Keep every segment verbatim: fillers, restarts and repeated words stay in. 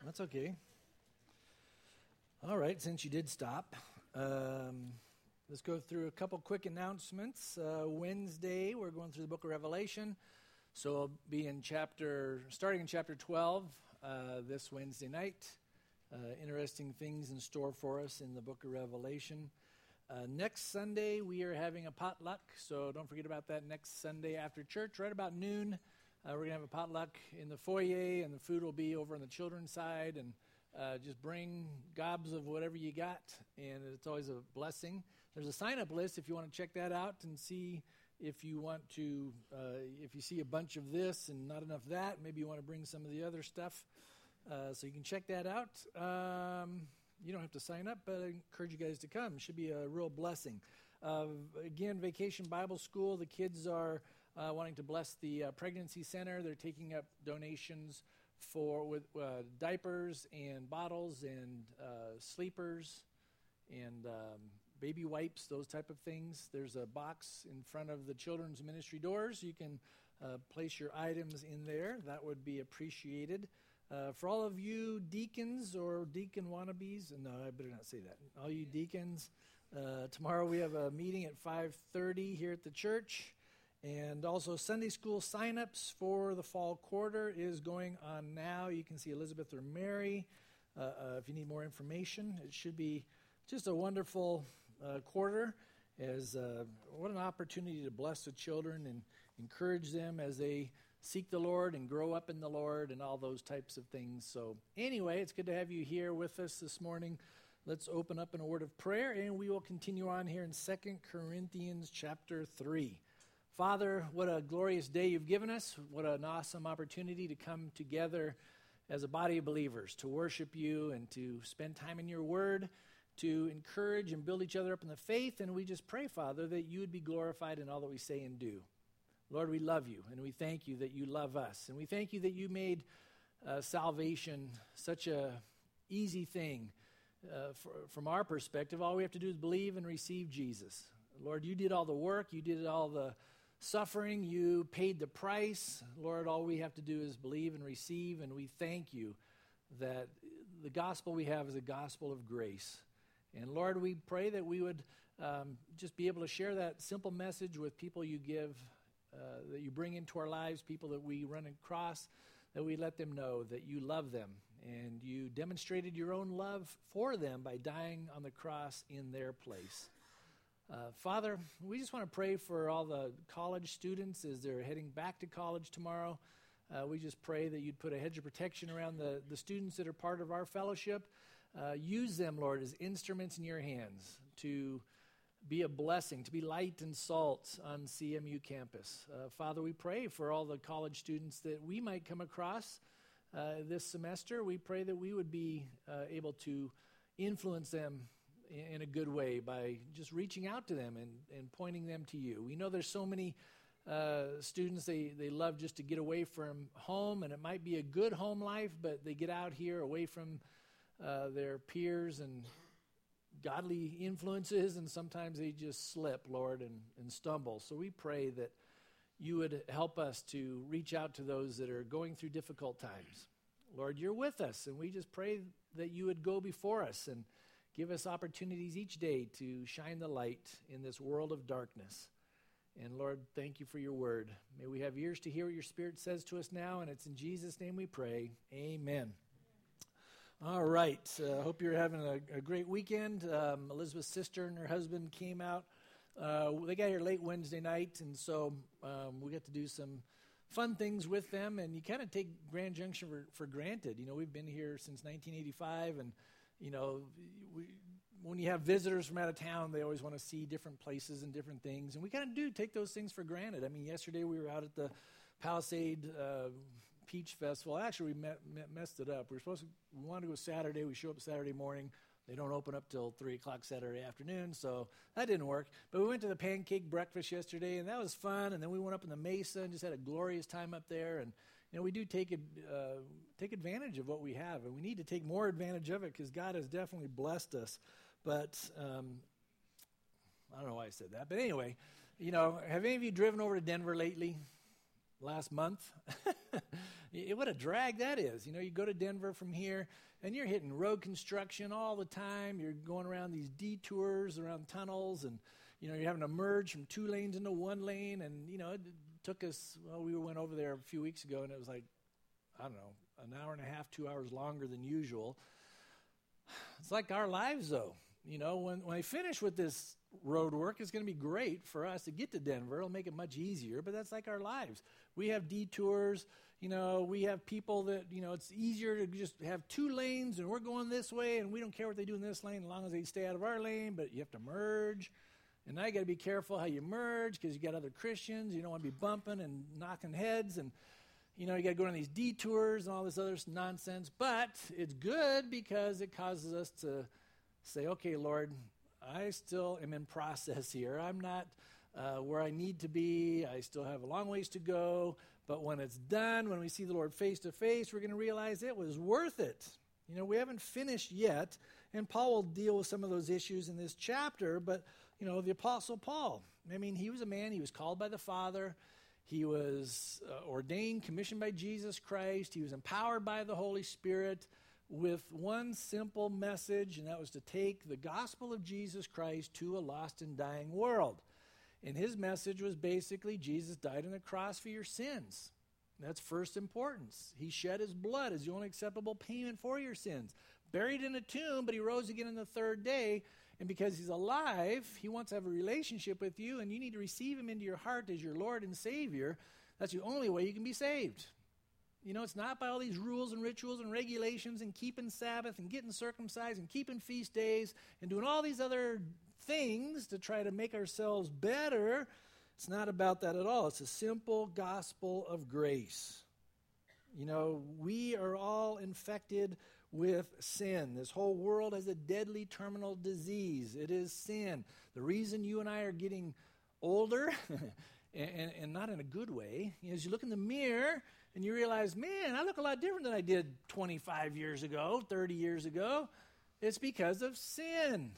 That's okay. All right, since you did stop, um, let's go through a couple quick announcements. Uh, Wednesday, we're going through the book of Revelation, so I'll be in chapter, starting in chapter twelve uh, this Wednesday night. Uh, interesting things in store for us in the book of Revelation. Uh, next Sunday, we are having a potluck, so don't forget about that next Sunday after church, right about noon. Uh, we're going to have a potluck in the foyer, and the food will be over on the children's side, and uh, just bring gobs of whatever you got, and it's always a blessing. There's a sign-up list if you want to check that out and see if you want to, uh, if you see a bunch of this and not enough of that, maybe you want to bring some of the other stuff, uh, so you can check that out. Um, you don't have to sign up, but I encourage you guys to come. It should be a real blessing. Uh, again, Vacation Bible School, the kids are Uh, wanting to bless the uh, pregnancy center. They're taking up donations for with uh, diapers and bottles and uh, sleepers and um, baby wipes, those type of things. There's a box in front of the children's ministry doors. You can uh, place your items in there. That would be appreciated. Uh, for all of you deacons or deacon wannabes, no, I better not say that. All you deacons, uh, tomorrow we have a meeting at five thirty here at the church. And also Sunday school sign-ups for the fall quarter is going on now. You can see Elizabeth or Mary uh, uh, if you need more information. It should be just a wonderful uh, quarter. As uh, what an opportunity to bless the children and encourage them as they seek the Lord and grow up in the Lord and all those types of things. So anyway, it's good to have you here with us this morning. Let's open up in a word of prayer, and we will continue on here in Second Corinthians chapter three. Father, what a glorious day you've given us. What an awesome opportunity to come together as a body of believers, to worship you and to spend time in your word, to encourage and build each other up in the faith. And we just pray, Father, that you would be glorified in all that we say and do. Lord, we love you, and we thank you that you love us. And we thank you that you made uh, salvation such a easy thing. Uh, for, from our perspective, all we have to do is believe and receive Jesus. Lord, you did all the work. You did all the suffering, you paid the price. Lord, all we have to do is believe and receive, and we thank you that the gospel we have is a gospel of grace. And Lord, we pray that we would um, just be able to share that simple message with people you give, uh, that you bring into our lives, people that we run across, that we let them know that you love them, and you demonstrated your own love for them by dying on the cross in their place. Uh, Father, we just want to pray for all the college students as they're heading back to college tomorrow. Uh, we just pray that you'd put a hedge of protection around the, the students that are part of our fellowship. Uh, use them, Lord, as instruments in your hands to be a blessing, to be light and salt on C M U campus. Uh, Father, we pray for all the college students that we might come across uh, this semester. We pray that we would be uh, able to influence them in a good way by just reaching out to them and, and pointing them to you. We know there's so many uh, students, they, they love just to get away from home, and it might be a good home life, but they get out here away from uh, their peers and godly influences, and sometimes they just slip, Lord, and, and stumble. So we pray that you would help us to reach out to those that are going through difficult times. Lord, you're with us, and we just pray that you would go before us and give us opportunities each day to shine the light in this world of darkness. And Lord, thank you for your word. May we have ears to hear what your Spirit says to us now, and it's in Jesus' name we pray. Amen. All right. I uh, hope you're having a, a great weekend. Um, Elizabeth's sister and her husband came out. Uh, they got here late Wednesday night, and so um, we got to do some fun things with them. And you kind of take Grand Junction for, for granted. You know, we've been here since nineteen eighty-five, and you know, we, when you have visitors from out of town, they always want to see different places and different things. And we kind of do take those things for granted. I mean, yesterday we were out at the Palisade uh, Peach Festival. Actually, we met, met, messed it up. We were supposed to, we wanted to go Saturday. We show up Saturday morning. They don't open up till three o'clock Saturday afternoon, so that didn't work. But we went to the pancake breakfast yesterday, and that was fun. And then we went up in the Mesa and just had a glorious time up there. And you know, we do take it, uh, take advantage of what we have, and we need to take more advantage of it because God has definitely blessed us. But um, I don't know why I said that. But anyway, you know, have any of you driven over to Denver lately? Last month? Y- What a drag that is. You know, you go to Denver from here, and you're hitting road construction all the time. You're going around these detours, around tunnels, and, you know, you're having to merge from two lanes into one lane. And, you know, it took us, well, we went over there a few weeks ago, and it was like, I don't know, an hour and a half, two hours longer than usual. It's like our lives, though. You know, when, when I finish with this road work, it's going to be great for us to get to Denver. It'll make it much easier, but that's like our lives. We have detours. You know, we have people that, you know, it's easier to just have two lanes, and we're going this way, and we don't care what they do in this lane as long as they stay out of our lane, but you have to merge. And now you got to be careful how you merge because you got other Christians. You don't want to be bumping and knocking heads, and you know, you got to go on these detours and all this other nonsense. But it's good because it causes us to say, okay, Lord, I still am in process here. I'm not uh, where I need to be. I still have a long ways to go. But when it's done, when we see the Lord face to face, we're going to realize it was worth it. You know, we haven't finished yet. And Paul will deal with some of those issues in this chapter. But, you know, the Apostle Paul, I mean, he was a man. He was called by the Father. He was uh, ordained, commissioned by Jesus Christ. He was empowered by the Holy Spirit with one simple message, and that was to take the gospel of Jesus Christ to a lost and dying world. And his message was basically Jesus died on the cross for your sins. That's first importance. He shed his blood as the only acceptable payment for your sins. Buried in a tomb, but he rose again on the third day. And because he's alive, he wants to have a relationship with you, and you need to receive him into your heart as your Lord and Savior. That's the only way you can be saved. You know, it's not by all these rules and rituals and regulations and keeping Sabbath and getting circumcised and keeping feast days and doing all these other things to try to make ourselves better. It's not about that at all. It's a simple gospel of grace. You know, we are all infected with sin. This whole world has a deadly terminal disease. It is sin. The reason you and I are getting older, and, and, and not in a good way, is you look in the mirror and you realize, man, I look a lot different than I did twenty-five years ago, thirty years ago. It's because of sin.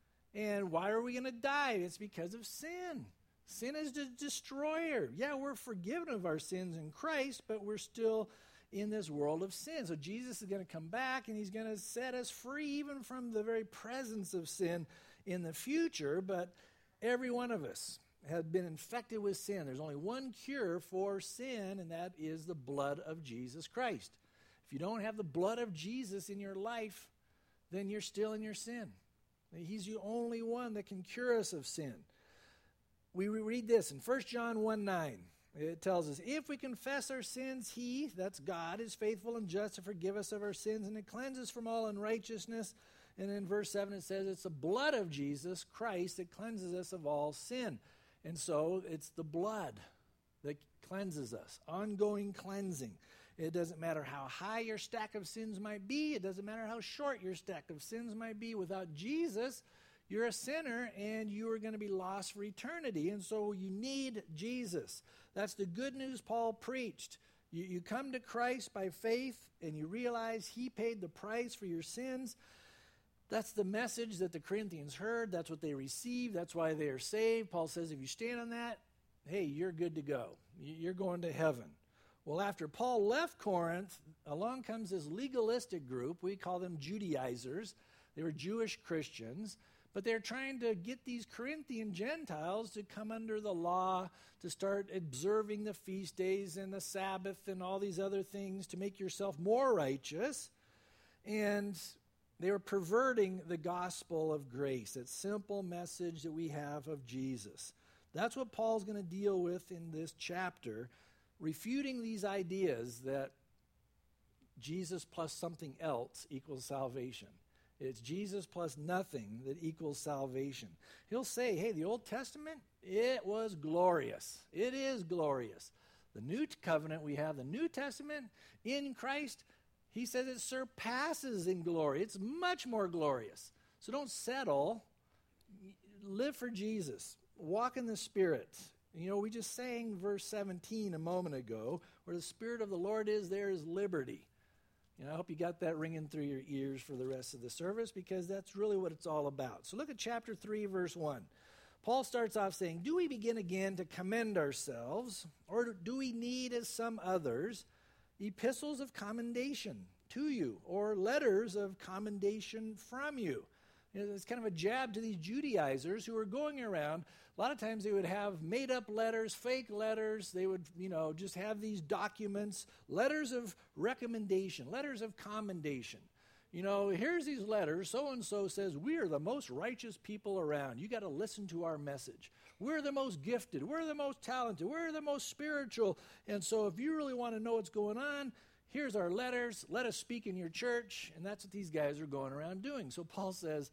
And why are we going to die? It's because of sin. Sin is the destroyer. Yeah, we're forgiven of our sins in Christ, but we're still in this world of sin. So Jesus is going to come back, and he's going to set us free even from the very presence of sin in the future. But every one of us have been infected with sin. There's only one cure for sin, and that is the blood of Jesus Christ. If you don't have the blood of Jesus in your life, then you're still in your sin. He's the only one that can cure us of sin. We read this in First John one nine. It tells us, if we confess our sins, he, that's God, is faithful and just to forgive us of our sins and to cleanse us from all unrighteousness. And in verse seven it says it's the blood of Jesus Christ that cleanses us of all sin. And so it's the blood that cleanses us, ongoing cleansing. It doesn't matter how high your stack of sins might be. It doesn't matter how short your stack of sins might be. Without Jesus, you're a sinner and you are going to be lost for eternity. And so you need Jesus. That's the good news Paul preached. You, you come to Christ by faith and you realize he paid the price for your sins. That's the message that the Corinthians heard. That's what they received. That's why they are saved. Paul says if you stand on that, hey, you're good to go. You're going to heaven. Well, after Paul left Corinth, along comes this legalistic group. We call them Judaizers. They were Jewish Christians, but they're trying to get these Corinthian Gentiles to come under the law, to start observing the feast days and the Sabbath and all these other things to make yourself more righteous. And they were perverting the gospel of grace, that simple message that we have of Jesus. That's what Paul's going to deal with in this chapter, refuting these ideas that Jesus plus something else equals salvation. It's Jesus plus nothing that equals salvation. He'll say, hey, the Old Testament, it was glorious. It is glorious. The New Covenant we have, the New Testament in Christ, he says it surpasses in glory. It's much more glorious. So don't settle. Live for Jesus. Walk in the Spirit. You know, we just sang verse seventeen a moment ago, where the Spirit of the Lord is, there is liberty. You know, I hope you got that ringing through your ears for the rest of the service, because that's really what it's all about. So look at chapter three, verse one. Paul starts off saying, do we begin again to commend ourselves, or do we need, as some others, epistles of commendation to you, or letters of commendation from you. You know, it's kind of a jab to these Judaizers who were going around. A lot of times they would have made-up letters, fake letters. They would, you know, just have these documents, letters of recommendation, letters of commendation. You know, here's these letters. So-and-so says, we are the most righteous people around. You got to listen to our message. We're the most gifted. We're the most talented. We're the most spiritual. And so if you really want to know what's going on, here's our letters. Let us speak in your church. And that's what these guys are going around doing. So Paul says,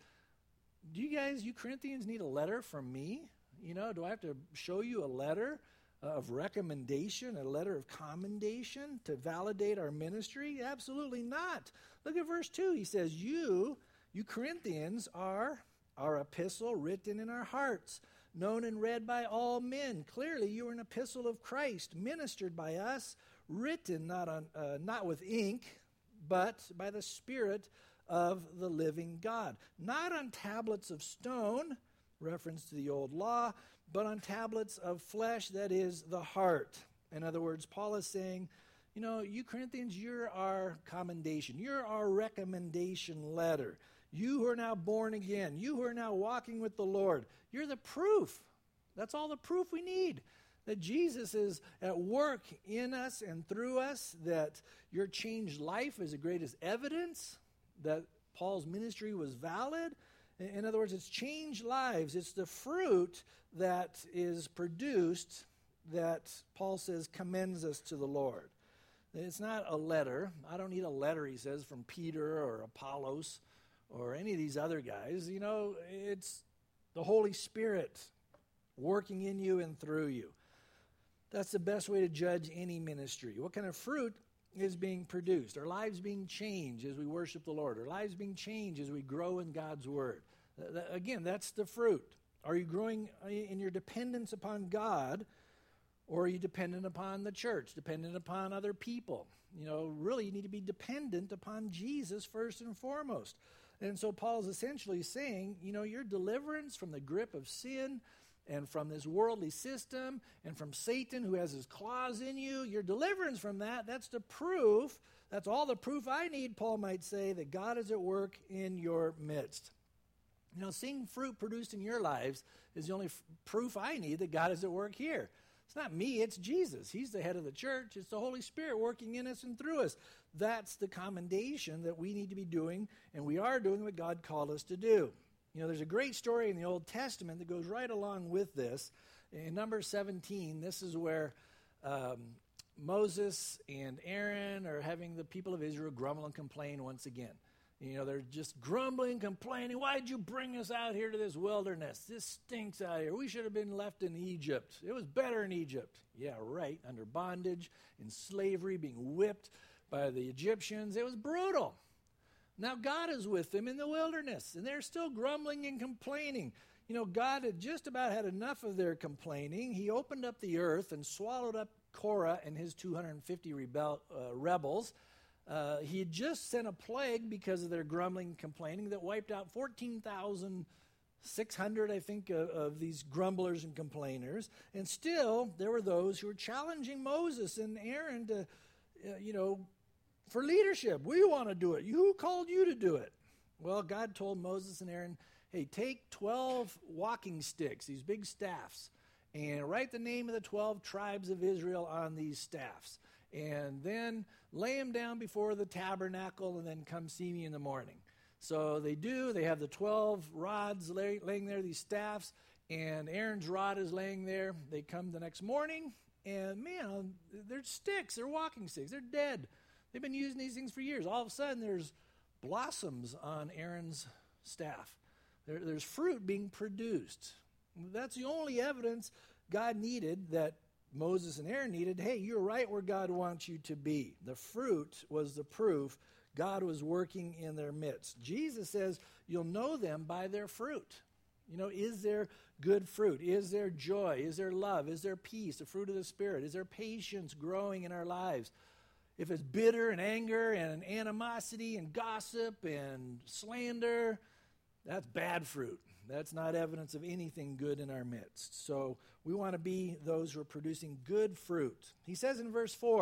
do you guys, you Corinthians, need a letter from me? You know, do I have to show you a letter of recommendation, a letter of commendation to validate our ministry? Absolutely not. Look at verse two. He says, you, you Corinthians, are our epistle written in our hearts, known and read by all men. Clearly, you are an epistle of Christ, ministered by us, written not on uh, not with ink, but by the Spirit of the living God. Not on tablets of stone, reference to the old law, but on tablets of flesh, that is the heart. In other words, Paul is saying, you know, you Corinthians, you're our commendation. You're our recommendation letter. You who are now born again, you who are now walking with the Lord, you're the proof. That's all the proof we need, that Jesus is at work in us and through us, that your changed life is the greatest evidence that Paul's ministry was valid. In other words, it's changed lives. It's the fruit that is produced that Paul says commends us to the Lord. It's not a letter. I don't need a letter, he says, from Peter or Apollos or any of these other guys. You know, it's the Holy Spirit working in you and through you. That's the best way to judge any ministry. What kind of fruit is being produced? Our lives being changed as we worship the Lord. Our lives being changed as we grow in God's Word. Uh, th- again, that's the fruit. Are you growing in your dependence upon God, or are you dependent upon the church, dependent upon other people? You know, really, you need to be dependent upon Jesus first and foremost. And so Paul is essentially saying, you know, your deliverance from the grip of sin and from this worldly system and from Satan who has his claws in you, your deliverance from that, that's the proof, that's all the proof I need, Paul might say, that God is at work in your midst. You know, seeing fruit produced in your lives is the only f- proof I need that God is at work here. It's not me, it's Jesus. He's the head of the church. It's the Holy Spirit working in us and through us. That's the commendation that we need to be doing, and we are doing what God called us to do. You know, there's a great story in the Old Testament that goes right along with this. In Numbers seventeen, this is where um, Moses and Aaron are having the people of Israel grumble and complain once again. You know, they're just grumbling, complaining. Why'd you bring us out here to this wilderness? This stinks out here. We should have been left in Egypt. It was better in Egypt. Yeah, right. Under bondage, in slavery, being whipped by the Egyptians. It was brutal. Now God is with them in the wilderness, and they're still grumbling and complaining. You know, God had just about had enough of their complaining. He opened up the earth and swallowed up Korah and his two hundred fifty rebel, uh, rebels. Uh, he had just sent a plague because of their grumbling and complaining that wiped out fourteen thousand six hundred, I think, of, of these grumblers and complainers. And still, there were those who were challenging Moses and Aaron to, uh, you know, for leadership. We want to do it. Who called you to do it? Well, God told Moses and Aaron, hey, take twelve walking sticks, these big staffs, and write the name of the twelve tribes of Israel on these staffs. And then lay them down before the tabernacle and then come see me in the morning. So they do. They have the twelve rods lay, laying there, these staffs, and Aaron's rod is laying there. They come the next morning, and man, they're sticks. They're walking sticks. They're dead. They've been using these things for years. All of a sudden, there's blossoms on Aaron's staff. There, there's fruit being produced. That's the only evidence God needed, that Moses and Aaron needed. Hey, you're right where God wants you to be. The fruit was the proof God was working in their midst. Jesus says you'll know them by their fruit. You know, is there good fruit? Is there joy? Is there love? Is there peace, the fruit of the Spirit? Is there patience growing in our lives? If it's bitter and anger and animosity and gossip and slander, that's bad fruit. That's not evidence of anything good in our midst. So we want to be those who are producing good fruit. He says in verse four,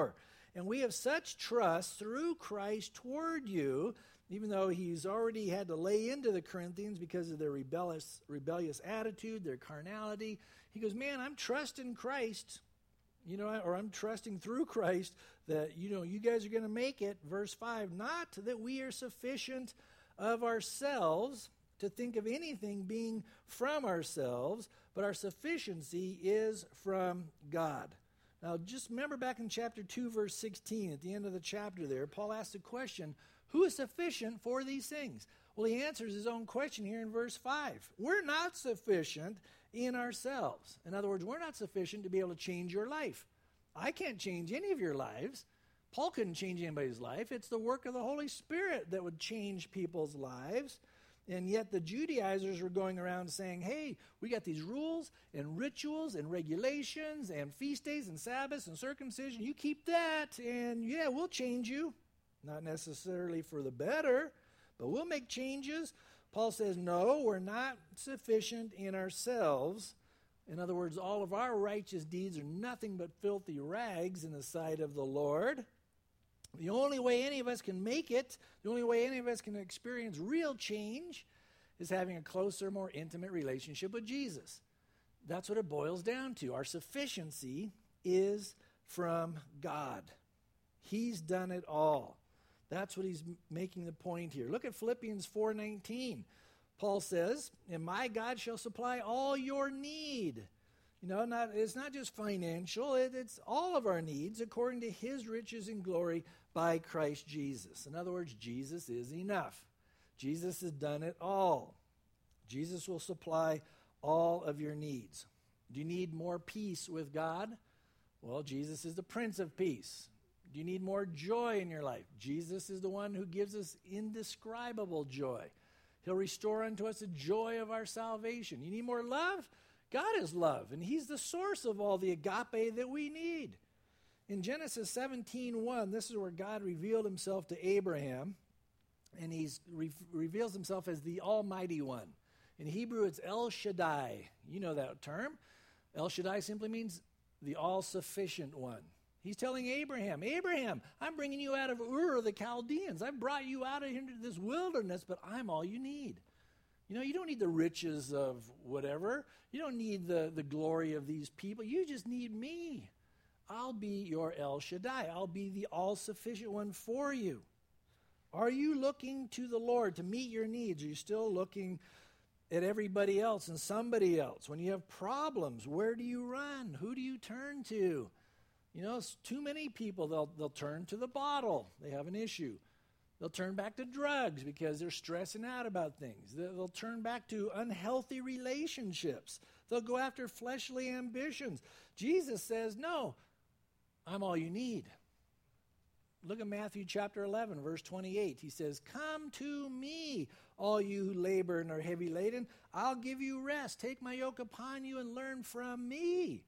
And we have such trust through Christ toward you, even though he's already had to lay into the Corinthians because of their rebellious, rebellious attitude, their carnality. He goes, man, I'm trusting Christ, you know, or I'm trusting through Christ that, you know, you guys are going to make it. Verse five, not that we are sufficient of ourselves to think of anything being from ourselves, but our sufficiency is from God. Now, just remember back in chapter two, verse sixteen, at the end of the chapter there, Paul asked the question, who is sufficient for these things? Well, he answers his own question here in verse five. We're not sufficient in ourselves. In other words, we're not sufficient to be able to change your life. I can't change any of your lives. Paul couldn't change anybody's life. It's the work of the Holy Spirit that would change people's lives. And yet the Judaizers were going around saying, hey, we got these rules and rituals and regulations and feast days and Sabbaths and circumcision. You keep that and yeah, we'll change you. Not necessarily for the better, but we'll make changes. Paul says, no, we're not sufficient in ourselves. In other words, all of our righteous deeds are nothing but filthy rags in the sight of the Lord. The only way any of us can make it, the only way any of us can experience real change is having a closer, more intimate relationship with Jesus. That's what it boils down to. Our sufficiency is from God. He's done it all. That's what he's making the point here. Look at Philippians four nineteen. Paul says, and my God shall supply all your need. You know, not, it's not just financial, it, it's all of our needs according to his riches and glory by Christ Jesus. In other words, Jesus is enough. Jesus has done it all. Jesus will supply all of your needs. Do you need more peace with God? Well, Jesus is the Prince of Peace. Do you need more joy in your life? Jesus is the one who gives us indescribable joy. He'll restore unto us the joy of our salvation. You need more love? God is love, and he's the source of all the agape that we need. In Genesis seventeen one, this is where God revealed himself to Abraham, and he re- reveals himself as the Almighty One. In Hebrew, it's El Shaddai. You know that term. El Shaddai simply means the all-sufficient one. He's telling Abraham, Abraham, I'm bringing you out of Ur of the Chaldeans. I brought you out of into this wilderness, but I'm all you need. You know, you don't need the riches of whatever. You don't need the, the glory of these people. You just need me. I'll be your El Shaddai. I'll be the all-sufficient one for you. Are you looking to the Lord to meet your needs? Are you still looking at everybody else and somebody else? When you have problems, where do you run? Who do you turn to? You know, it's too many people, they'll, they'll turn to the bottle. They have an issue. They'll turn back to drugs because they're stressing out about things. They'll turn back to unhealthy relationships. They'll go after fleshly ambitions. Jesus says, no, I'm all you need. Look at Matthew chapter eleven, verse twenty-eight. He says, come to me, all you who labor and are heavy laden. I'll give you rest. Take my yoke upon you and learn from me.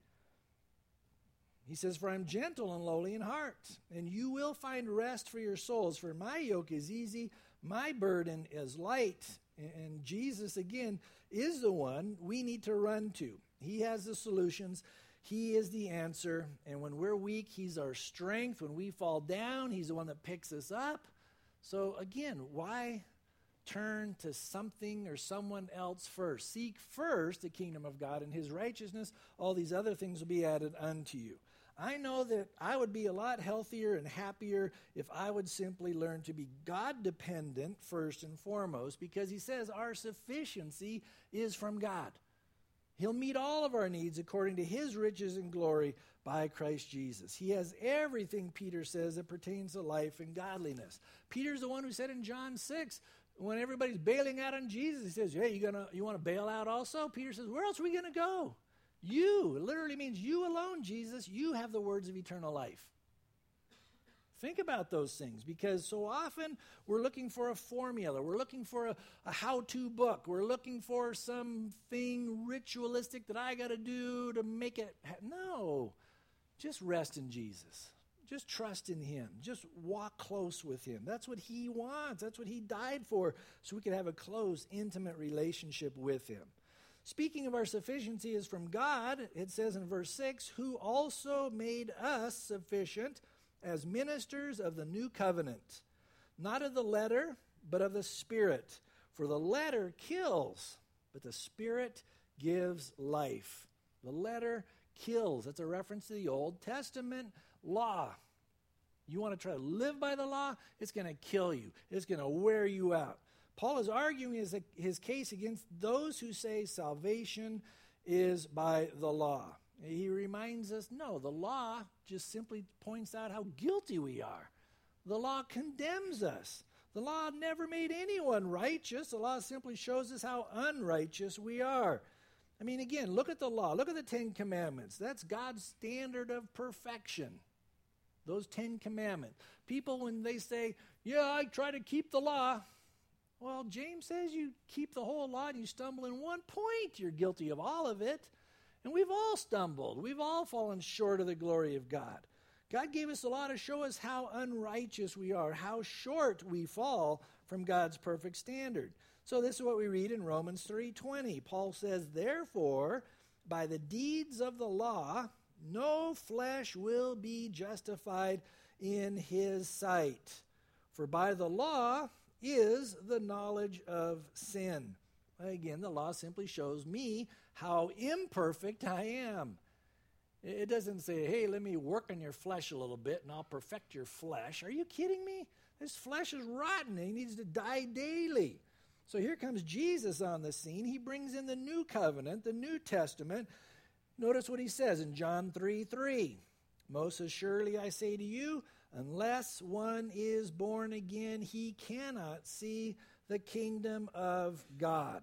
He says, for I'm gentle and lowly in heart, and you will find rest for your souls. For my yoke is easy, my burden is light. And Jesus, again, is the one we need to run to. He has the solutions. He is the answer. And when we're weak, he's our strength. When we fall down, he's the one that picks us up. So again, why turn to something or someone else first? Seek first the kingdom of God and his righteousness. All these other things will be added unto you. I know that I would be a lot healthier and happier if I would simply learn to be God-dependent first and foremost, because he says our sufficiency is from God. He'll meet all of our needs according to his riches and glory by Christ Jesus. He has everything, Peter says, that pertains to life and godliness. Peter's the one who said in John six, when everybody's bailing out on Jesus, he says, hey, you gonna you want to bail out also? Peter says, where else are we going to go? You, it literally means you alone, Jesus. You have the words of eternal life. Think about those things, because so often we're looking for a formula. We're looking for a, a how-to book. We're looking for something ritualistic that I got to do to make it. Ha- no, just rest in Jesus. Just trust in him. Just walk close with him. That's what he wants. That's what he died for, so we could have a close, intimate relationship with him. Speaking of our sufficiency is from God, it says in verse six, who also made us sufficient as ministers of the new covenant, not of the letter, but of the Spirit. For the letter kills, but the Spirit gives life. The letter kills. That's a reference to the Old Testament law. You want to try to live by the law? It's going to kill you. It's going to wear you out. Paul is arguing his, his case against those who say salvation is by the law. He reminds us, no, the law just simply points out how guilty we are. The law condemns us. The law never made anyone righteous. The law simply shows us how unrighteous we are. I mean, again, look at the law. Look at the Ten Commandments. That's God's standard of perfection. Those Ten Commandments. People, when they say, yeah, I try to keep the law. Well, James says you keep the whole law and you stumble in one point. You're guilty of all of it. And we've all stumbled. We've all fallen short of the glory of God. God gave us a law to show us how unrighteous we are, how short we fall from God's perfect standard. So this is what we read in Romans three twenty. Paul says, therefore, by the deeds of the law, no flesh will be justified in his sight. For by the law is the knowledge of sin. Again, the law simply shows me how imperfect I am. It doesn't say, hey, let me work on your flesh a little bit and I'll perfect your flesh. Are you kidding me? This flesh is rotten. He needs to die daily. So here comes Jesus on the scene. He brings in the new covenant, the New Testament. Notice what he says in John three three. Most assuredly I say to you, unless one is born again, he cannot see the kingdom of God.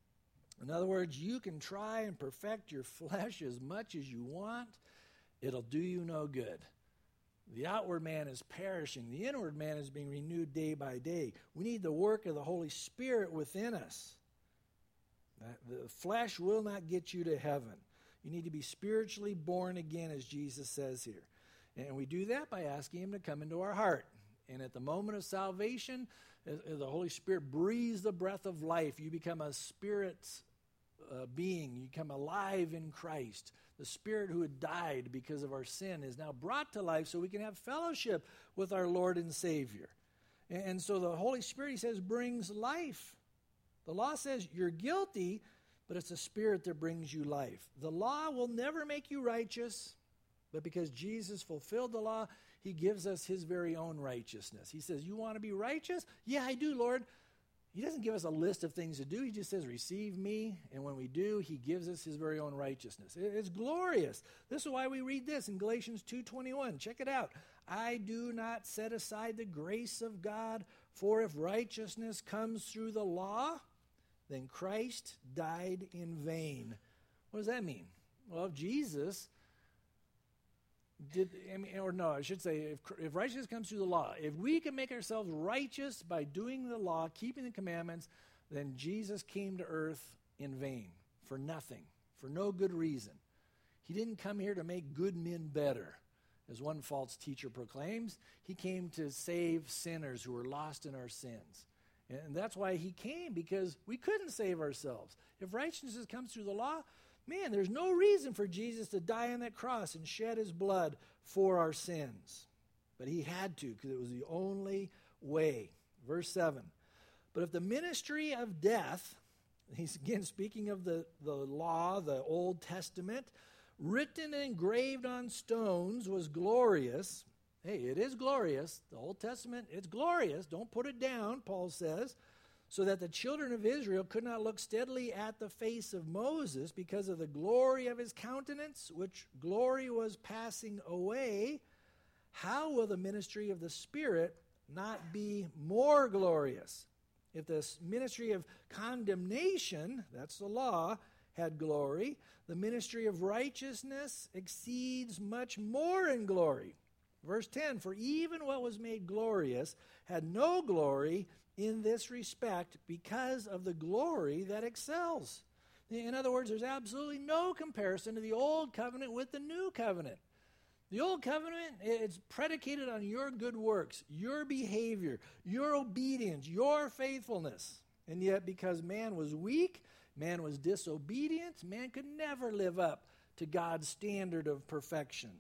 In other words, you can try and perfect your flesh as much as you want. It'll do you no good. The outward man is perishing. The inward man is being renewed day by day. We need the work of the Holy Spirit within us. The flesh will not get you to heaven. You need to be spiritually born again, as Jesus says here. And we do that by asking him to come into our heart. And at the moment of salvation, as the Holy Spirit breathes the breath of life, you become a spirit uh, being. You become alive in Christ. The Spirit who had died because of our sin is now brought to life so we can have fellowship with our Lord and Savior. And, and so the Holy Spirit, he says, brings life. The law says you're guilty, but it's the Spirit that brings you life. The law will never make you righteous, but because Jesus fulfilled the law, he gives us his very own righteousness. He says, you want to be righteous? Yeah, I do, Lord. He doesn't give us a list of things to do. He just says, receive me. And when we do, he gives us his very own righteousness. It's glorious. This is why we read this in Galatians two twenty-one. Check it out. I do not set aside the grace of God, for if righteousness comes through the law, then Christ died in vain. What does that mean? Well, if Jesus did, I mean, or no, I should say, if, if righteousness comes through the law, if we can make ourselves righteous by doing the law, keeping the commandments, then Jesus came to earth in vain, for nothing, for no good reason. He didn't come here to make good men better, as one false teacher proclaims. He came to save sinners who were lost in our sins. And that's why he came, because we couldn't save ourselves. If righteousness comes through the law, man, there's no reason for Jesus to die on that cross and shed his blood for our sins. But he had to, because it was the only way. Verse seven. But if the ministry of death, he's again speaking of the, the law, the Old Testament, written and engraved on stones, was glorious. Hey, it is glorious. The Old Testament, it's glorious. Don't put it down, Paul says. So that the children of Israel could not look steadily at the face of Moses because of the glory of his countenance, which glory was passing away. How will the ministry of the Spirit not be more glorious? If the ministry of condemnation, that's the law, had glory, the ministry of righteousness exceeds much more in glory. Verse ten, for even what was made glorious had no glory in this respect because of the glory that excels. In other words, there's absolutely no comparison to the old covenant with the new covenant. The old covenant, it's predicated on your good works, your behavior, your obedience, your faithfulness. And yet, because man was weak, man was disobedient, man could never live up to God's standard of perfection.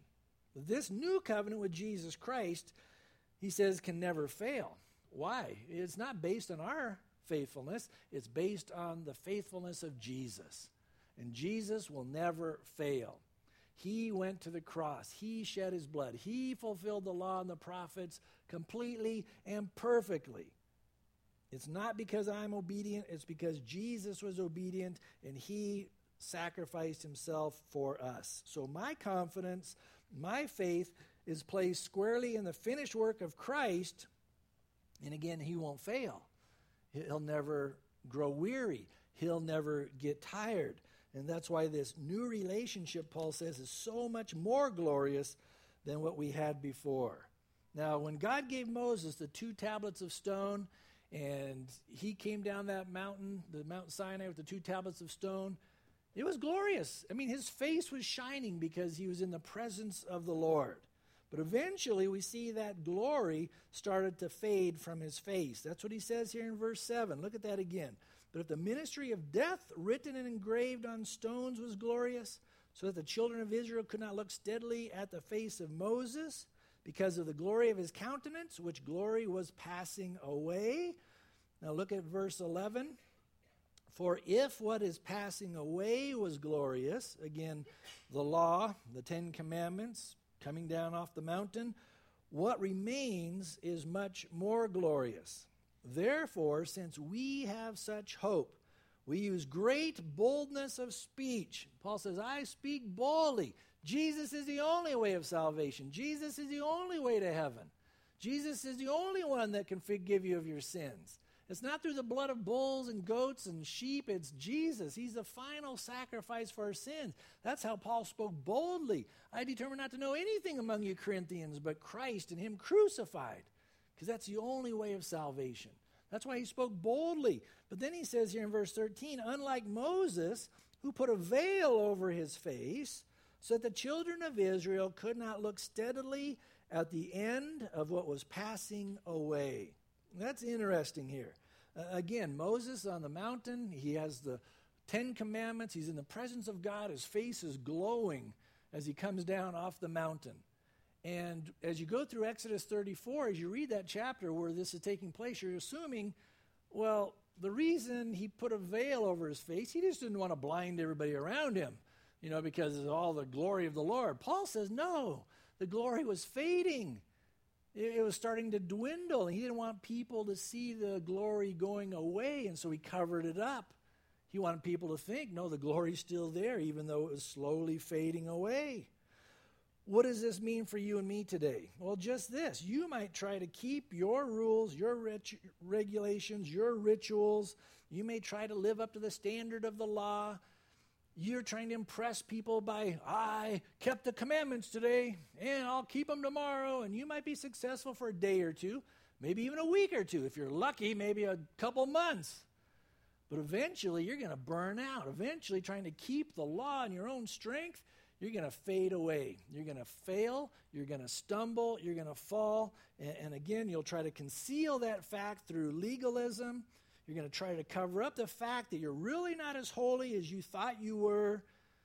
This new covenant with Jesus Christ, he says, can never fail. Why? It's not based on our faithfulness. It's based on the faithfulness of Jesus. And Jesus will never fail. He went to the cross. He shed his blood. He fulfilled the law and the prophets completely and perfectly. It's not because I'm obedient. It's because Jesus was obedient and he sacrificed himself for us. So my confidence, my faith is placed squarely in the finished work of Christ. And again, he won't fail. He'll never grow weary. He'll never get tired. And that's why this new relationship, Paul says, is so much more glorious than what we had before. Now, when God gave Moses the two tablets of stone, and he came down that mountain, the Mount Sinai, with the two tablets of stone, it was glorious. I mean, his face was shining because he was in the presence of the Lord. But eventually, we see that glory started to fade from his face. That's what he says here in verse seven. Look at that again. But if the ministry of death, written and engraved on stones, was glorious, so that the children of Israel could not look steadily at the face of Moses because of the glory of his countenance, which glory was passing away. Now look at verse eleven. For if what is passing away was glorious, again, the law, the Ten Commandments, coming down off the mountain, what remains is much more glorious. Therefore, since we have such hope, we use great boldness of speech. Paul says, I speak boldly. Jesus is the only way of salvation. Jesus is the only way to heaven. Jesus is the only one that can forgive you of your sins. It's not through the blood of bulls and goats and sheep. It's Jesus. He's the final sacrifice for our sins. That's how Paul spoke boldly. I determined not to know anything among you Corinthians but Christ and him crucified. Because that's the only way of salvation. That's why he spoke boldly. But then he says here in verse thirteen, unlike Moses, who put a veil over his face, so that the children of Israel could not look steadily at the end of what was passing away. That's interesting here. Uh, again, Moses on the mountain, he has the Ten Commandments. He's in the presence of God. His face is glowing as he comes down off the mountain. And as you go through Exodus thirty-four, as you read that chapter where this is taking place, you're assuming, well, the reason he put a veil over his face, he just didn't want to blind everybody around him, you know, because of all the glory of the Lord. Paul says, no, the glory was fading. It, it was starting to dwindle. He didn't want people to see the glory going away, and so he covered it up. He wanted people to think, no, the glory's still there, even though it was slowly fading away. What does this mean for you and me today? Well, just this. You might try to keep your rules, your ret- regulations, your rituals. You may try to live up to the standard of the law. You're trying to impress people by, I kept the commandments today, and I'll keep them tomorrow. And you might be successful for a day or two, maybe even a week or two. If you're lucky, maybe a couple months. But eventually, you're going to burn out. Eventually, trying to keep the law in your own strength, you're going to fade away. You're going to fail. You're going to stumble. You're going to fall. And, and again, you'll try to conceal that fact through legalism. You're going to try to cover up the fact that you're really not as holy as you thought you were.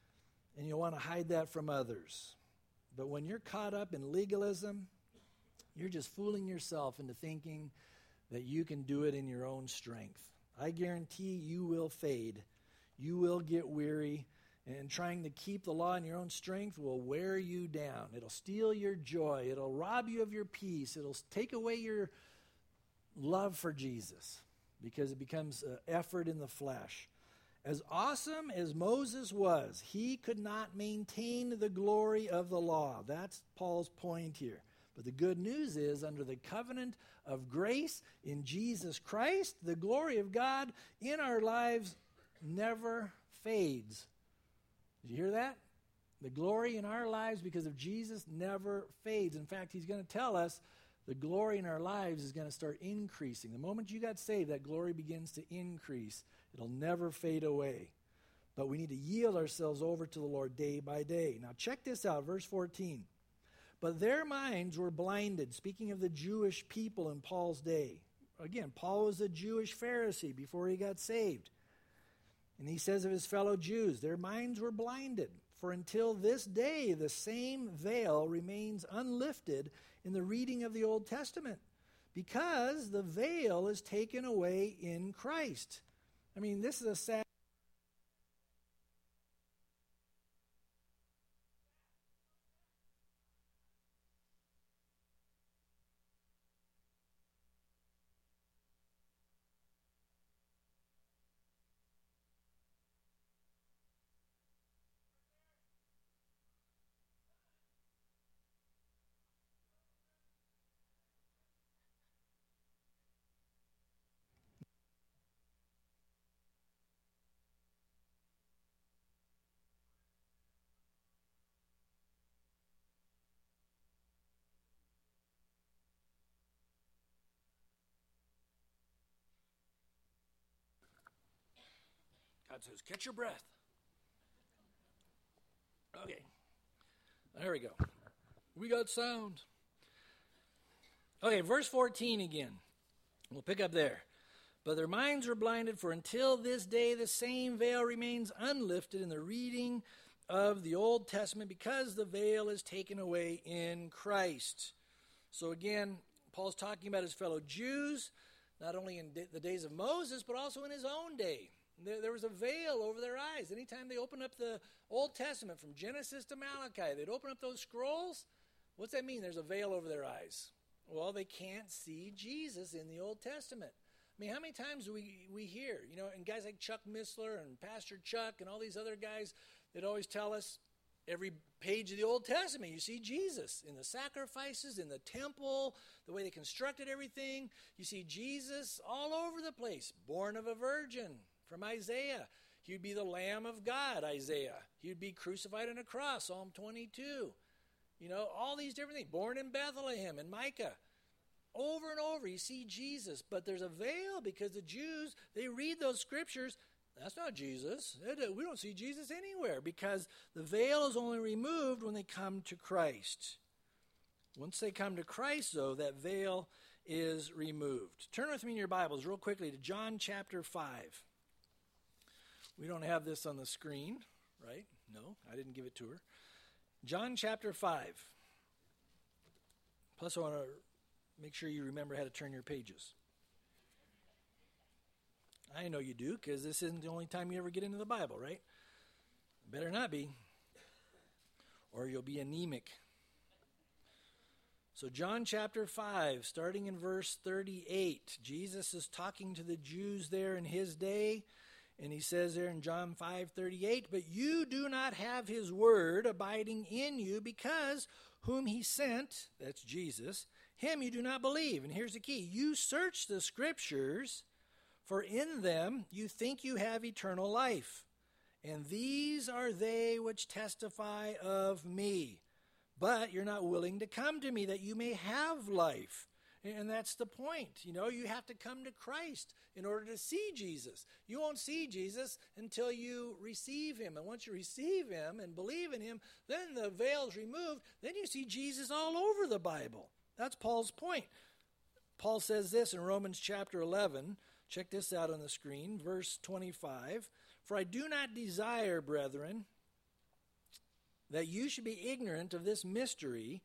And you'll want to hide that from others. But when you're caught up in legalism, you're just fooling yourself into thinking that you can do it in your own strength. I guarantee you will fade. You will get weary. And trying to keep the law in your own strength will wear you down. It'll steal your joy. It'll rob you of your peace. It'll take away your love for Jesus because it becomes an effort in the flesh. As awesome as Moses was, he could not maintain the glory of the law. That's Paul's point here. But the good news is, under the covenant of grace in Jesus Christ, the glory of God in our lives never fades. Did you hear that? The glory in our lives because of Jesus never fades. In fact, he's going to tell us the glory in our lives is going to start increasing. The moment you got saved, that glory begins to increase. It'll never fade away. But we need to yield ourselves over to the Lord day by day. Now check this out, verse fourteen. But their minds were blinded, speaking of the Jewish people in Paul's day. Again, Paul was a Jewish Pharisee before he got saved. And he says of his fellow Jews, their minds were blinded. For until this day, the same veil remains unlifted in the reading of the Old Testament, because the veil is taken away in Christ. I mean, this is a sad God says, catch your breath. Okay. There we go. We got sound. Okay, verse fourteen again. We'll pick up there. But their minds were blinded, for until this day the same veil remains unlifted in the reading of the Old Testament, because the veil is taken away in Christ. So again, Paul's talking about his fellow Jews, not only in the days of Moses, but also in his own day. There, there was a veil over their eyes. Anytime they opened up the Old Testament from Genesis to Malachi, they'd open up those scrolls. What's that mean? There's a veil over their eyes. Well, they can't see Jesus in the Old Testament. I mean, how many times do we, we hear, you know, and guys like Chuck Missler and Pastor Chuck and all these other guys that always tell us every page of the Old Testament, you see Jesus in the sacrifices, in the temple, the way they constructed everything. You see Jesus all over the place, born of a virgin. From Isaiah, he would be the Lamb of God, Isaiah. He would be crucified on a cross, Psalm twenty-two. You know, all these different things. Born in Bethlehem and Micah. Over and over, you see Jesus. But there's a veil because the Jews, they read those scriptures. That's not Jesus. We don't see Jesus anywhere because the veil is only removed when they come to Christ. Once they come to Christ, though, that veil is removed. Turn with me in your Bibles real quickly to John chapter five. We don't have this on the screen, right? No, I didn't give it to her. John chapter five. Plus, I want to make sure you remember how to turn your pages. I know you do, because this isn't the only time you ever get into the Bible, right? Better not be, or you'll be anemic. So John chapter five, starting in verse thirty-eight, Jesus is talking to the Jews there in his day. And he says there in John five thirty-eight, but you do not have his word abiding in you, because whom he sent, that's Jesus, him you do not believe. And here's the key. You search the scriptures, for in them you think you have eternal life. And these are they which testify of me. But you're not willing to come to me that you may have life. And that's the point. You know, you have to come to Christ in order to see Jesus. You won't see Jesus until you receive him. And once you receive him and believe in him, then the veil's removed. Then you see Jesus all over the Bible. That's Paul's point. Paul says this in Romans chapter eleven. Check this out on the screen, verse twenty-five. For I do not desire, brethren, that you should be ignorant of this mystery,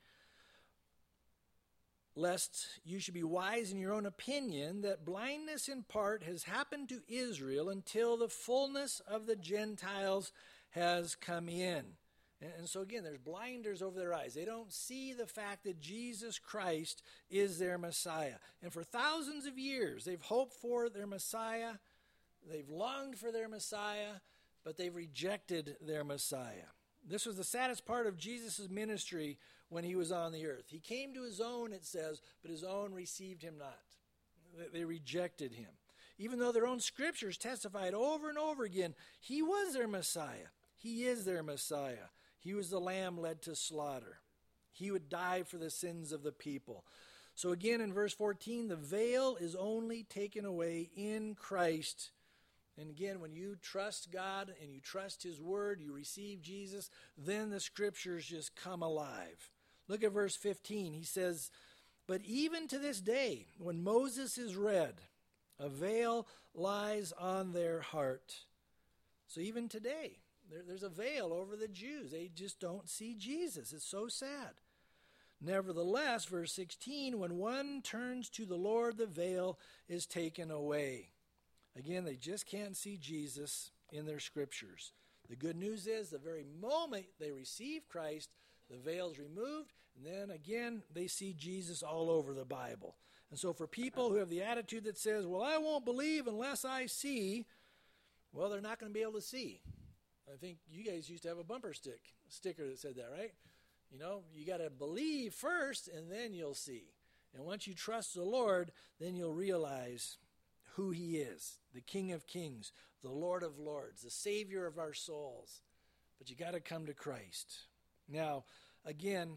lest you should be wise in your own opinion, that blindness in part has happened to Israel until the fullness of the Gentiles has come in. And, and so again, there's blinders over their eyes. They don't see the fact that Jesus Christ is their Messiah. And for thousands of years, they've hoped for their Messiah. They've longed for their Messiah, but they've rejected their Messiah. This was the saddest part of Jesus' ministry when he was on the earth. He came to his own, it says, but his own received him not. They rejected him. Even though their own scriptures testified over and over again, he was their Messiah. He is their Messiah. He was the lamb led to slaughter. He would die for the sins of the people. So again, in verse fourteen, the veil is only taken away in Christ. And again, when you trust God and you trust his word, you receive Jesus, then the scriptures just come alive. Look at verse fifteen. He says, but even to this day, when Moses is read, a veil lies on their heart. So even today, There, there's a veil over the Jews. They just don't see Jesus. It's so sad. Nevertheless, verse sixteen, when one turns to the Lord, the veil is taken away. Again, they just can't see Jesus in their scriptures. The good news is the very moment they receive Christ, the veil is removed, and then again, they see Jesus all over the Bible. And so for people who have the attitude that says, well, I won't believe unless I see, well, they're not going to be able to see. I think you guys used to have a bumper stick sticker that said that, right? You know, you got to believe first, and then you'll see. And once you trust the Lord, then you'll realize who he is, the King of Kings, the Lord of Lords, the Savior of our souls. But you got to come to Christ. Now, again,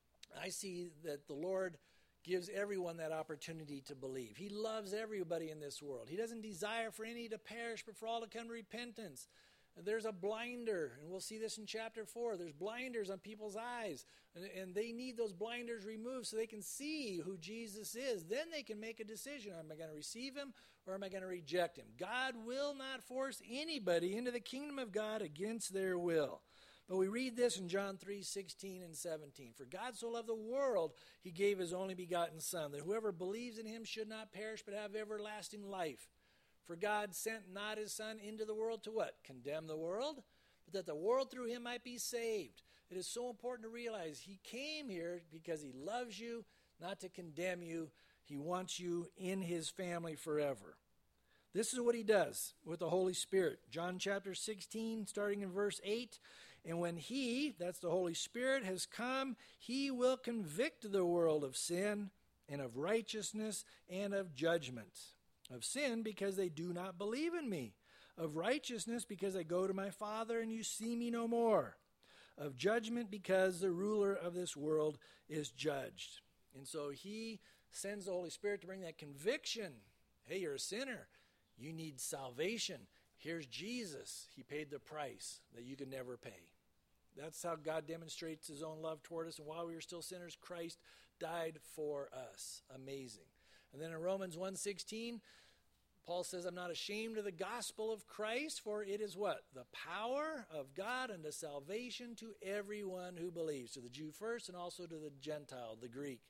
I see that the Lord gives everyone that opportunity to believe. He loves everybody in this world. He doesn't desire for any to perish, but for all to come to repentance. There's a blinder, and we'll see this in chapter four. There's blinders on people's eyes, and, and they need those blinders removed so they can see who Jesus is. Then they can make a decision. Am I going to receive him, or am I going to reject him? God will not force anybody into the kingdom of God against their will. But we read this in John three sixteen and seventeen. For God so loved the world, he gave his only begotten Son, that whoever believes in him should not perish but have everlasting life. For God sent not his Son into the world to what? Condemn the world, but that the world through him might be saved. It is so important to realize he came here because he loves you, not to condemn you. He wants you in his family forever. This is what he does with the Holy Spirit. John chapter sixteen, starting in verse eight. And when he, that's the Holy Spirit, has come, he will convict the world of sin and of righteousness and of judgment. Of sin, because they do not believe in me. Of righteousness, because I go to my Father and you see me no more. Of judgment, because the ruler of this world is judged. And so he sends the Holy Spirit to bring that conviction. Hey, you're a sinner. You need salvation. Here's Jesus. He paid the price that you could never pay. That's how God demonstrates his own love toward us. And while we were still sinners, Christ died for us. Amazing. And then in Romans one sixteen, Paul says, I'm not ashamed of the gospel of Christ, for it is what? The power of God unto salvation to everyone who believes, to the Jew first and also to the Gentile, the Greek,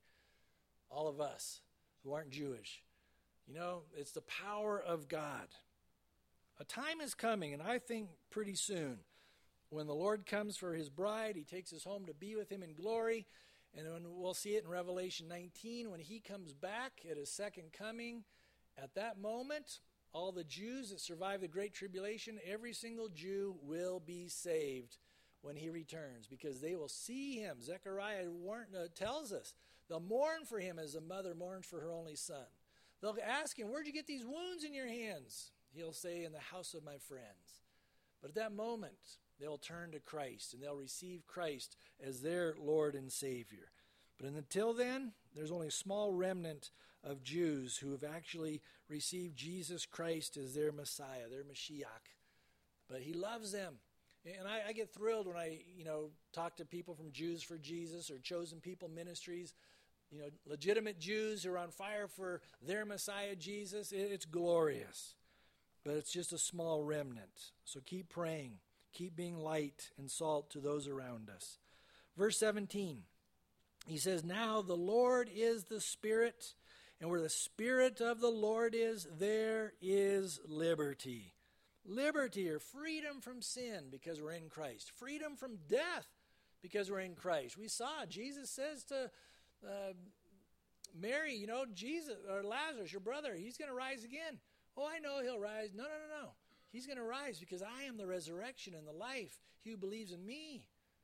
all of us who aren't Jewish. You know, it's the power of God. A time is coming, and I think pretty soon, when the Lord comes for his bride, he takes us home to be with him in glory. And when we'll see it in Revelation nineteen, when he comes back at his second coming, at that moment, all the Jews that survive the Great Tribulation, every single Jew will be saved when he returns, because they will see him. Zechariah warn, uh, tells us, they'll mourn for him as a mother mourns for her only son. They'll ask him, where'd you get these wounds in your hands? He'll say, in the house of my friends. But at that moment, they'll turn to Christ, and they'll receive Christ as their Lord and Savior. But until then, there's only a small remnant of Jews who have actually received Jesus Christ as their Messiah, their Mashiach. But he loves them. And I, I get thrilled when I, you know, talk to people from Jews for Jesus or Chosen People Ministries, you know, legitimate Jews who are on fire for their Messiah, Jesus. It, it's glorious. But it's just a small remnant. So keep praying. Keep being light and salt to those around us. Verse seventeen, he says, now the Lord is the Spirit, and where the Spirit of the Lord is, there is liberty. Liberty or freedom from sin because we're in Christ. Freedom from death because we're in Christ. We saw, Jesus says to uh, Mary, you know, Jesus, or Lazarus, your brother, he's going to rise again. Oh, I know he'll rise. No, no, no, no. He's going to rise because I am the resurrection and the life. He who believes in me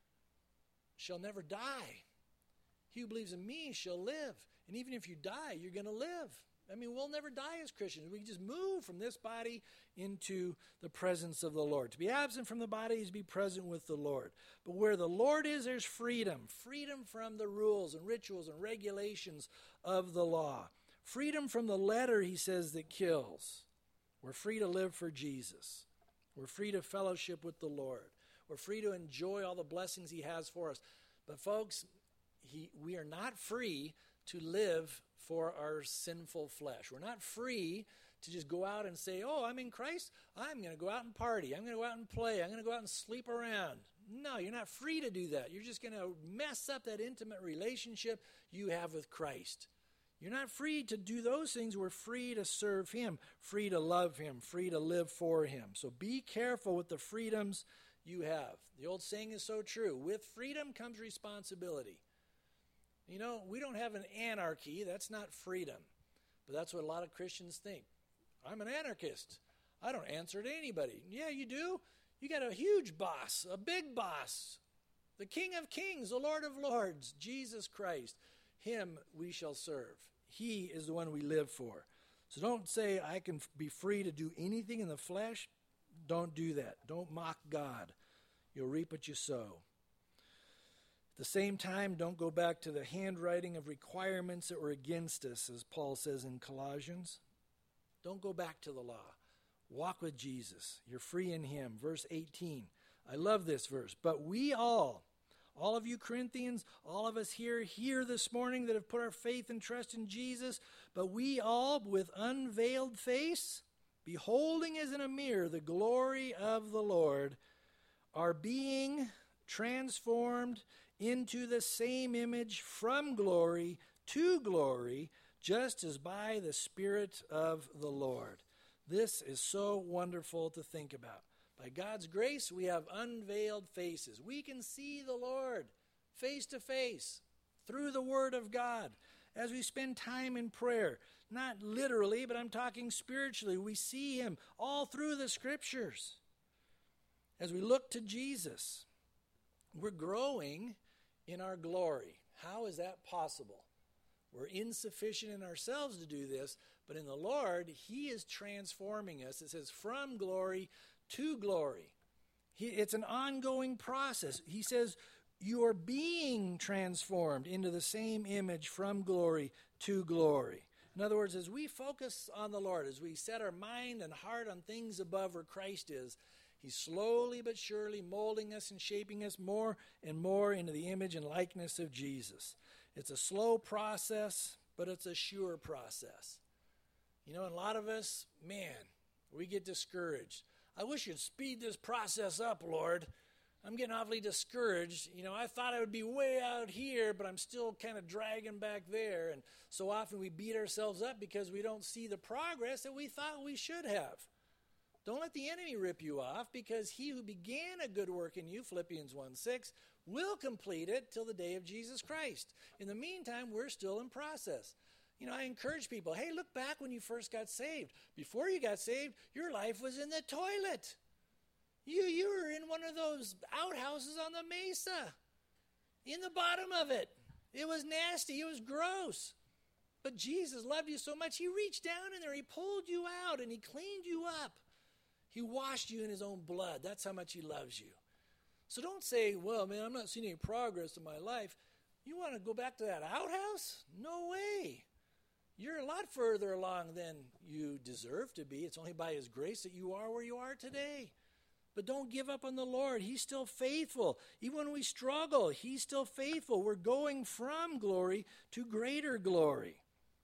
shall never die. He who believes in me shall live. And even if you die, you're going to live. I mean, we'll never die as Christians. We just move from this body into the presence of the Lord. To be absent from the body is to be present with the Lord. But where the Lord is, there's freedom. Freedom from the rules and rituals and regulations of the law. Freedom from the letter, he says, that kills. We're free to live for Jesus. We're free to fellowship with the Lord. We're free to enjoy all the blessings he has for us. But folks, he, we are not free to live for our sinful flesh. We're not free to just go out and say, oh, I'm in Christ, I'm going to go out and party, I'm going to go out and play, I'm going to go out and sleep around. No, you're not free to do that. You're just going to mess up that intimate relationship you have with Christ. You're not free to do those things. We're free to serve him, free to love him, free to live for him. So be careful with the freedoms you have. The old saying is so true. With freedom comes responsibility. You know, we don't have an anarchy. That's not freedom. But that's what a lot of Christians think. I'm an anarchist. I don't answer to anybody. Yeah, you do. You got a huge boss, a big boss, the King of Kings, the Lord of Lords, Jesus Christ. Him we shall serve. He is the one we live for. So don't say I can be free to do anything in the flesh. Don't do that. Don't mock God. You'll reap what you sow. At the same time, don't go back to the handwriting of requirements that were against us, as Paul says in Colossians. Don't go back to the law. Walk with Jesus. You're free in him. Verse eighteen. I love this verse. But we all, all of you Corinthians, all of us here, here this morning that have put our faith and trust in Jesus, but we all with unveiled face, beholding as in a mirror the glory of the Lord, are being transformed into the same image from glory to glory, just as by the Spirit of the Lord. This is so wonderful to think about. By God's grace, we have unveiled faces. We can see the Lord face to face through the Word of God as we spend time in prayer. Not literally, but I'm talking spiritually. We see him all through the Scriptures. As we look to Jesus, we're growing in our glory. How is that possible? We're insufficient in ourselves to do this, but in the Lord, he is transforming us. It says from glory to glory. He, it's an ongoing process. He says you are being transformed into the same image from glory to glory. In other words, as we focus on the Lord, as we set our mind and heart on things above where Christ is, he's slowly but surely molding us and shaping us more and more into the image and likeness of Jesus. It's a slow process, but it's a sure process. You know, and a lot of us, man, we get discouraged. I wish you'd speed this process up, Lord. I'm getting awfully discouraged. You know, I thought I would be way out here, but I'm still kind of dragging back there. And so often we beat ourselves up because we don't see the progress that we thought we should have. Don't let the enemy rip you off, because he who began a good work in you, Philippians one six, will complete it till the day of Jesus Christ. In the meantime, we're still in process. You know, I encourage people, hey, look back when you first got saved. Before you got saved, your life was in the toilet. You, you were in one of those outhouses on the mesa, in the bottom of it. It was nasty. It was gross. But Jesus loved you so much, he reached down in there. He pulled you out and he cleaned you up. He washed you in his own blood. That's how much he loves you. So don't say, well, man, I'm not seeing any progress in my life. You want to go back to that outhouse? No way. You're a lot further along than you deserve to be. It's only by his grace that you are where you are today. But don't give up on the Lord. He's still faithful. Even when we struggle, he's still faithful. We're going from glory to greater glory.